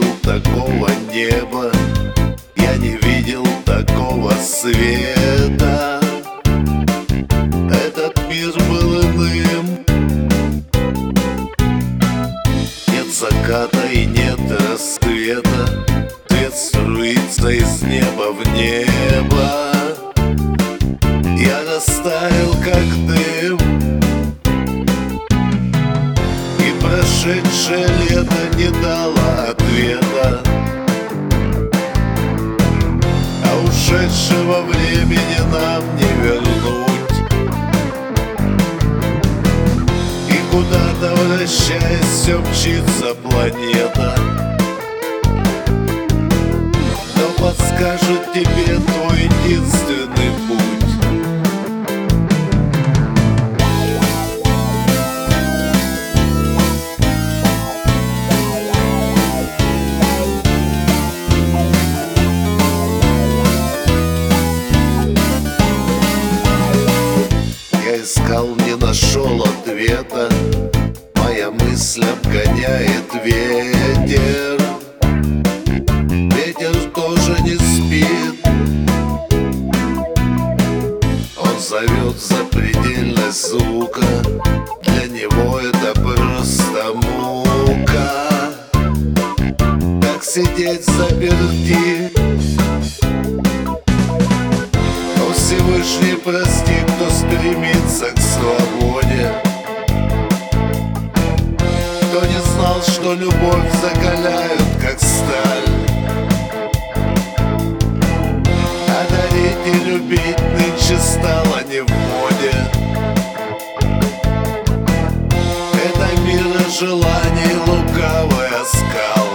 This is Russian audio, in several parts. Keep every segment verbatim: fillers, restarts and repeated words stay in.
видел такого неба, я не видел такого света. Этот мир был иным. Нет заката и нет рассвета, свет струится из неба в небо. Я растаял, как дым, и прошедшее лето не дало ответа, а ушедшего времени нам не вернуть. И куда-то, вращаясь, все мчится планета, кто подскажет тебе твой единственный путь? Искал, не нашел ответа, моя мысль обгоняет ветер. Ветер тоже не спит, он зовет запредельность звука, для него это просто мука. Как сидеть заперти? Всевышний прости, кто стремится к свободе, кто не знал, что любовь закаляют, как сталь. А дарить и любить нынче стало не в моде. Это мир желаний, лукавый оскал.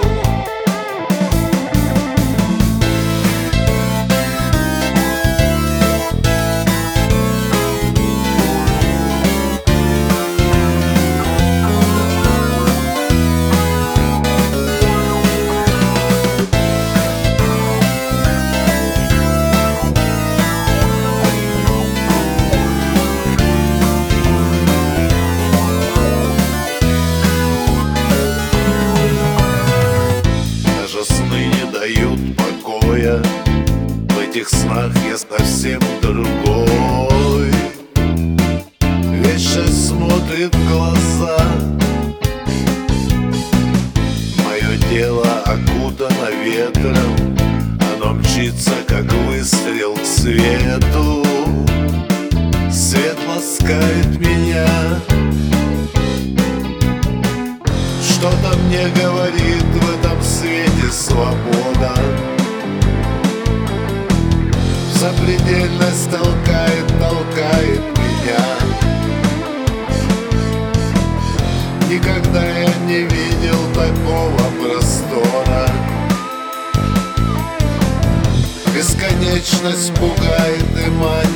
В этих снах я совсем другой. Вечность смотрит в глаза, мое тело окутано ветром, оно мчится, как выстрел к свету. Свет ласкает меня, что-то мне говорит в этом свете свобода. Запредельность толкает, толкает меня. Никогда я не видел такого простора. Бесконечность пугает и манит.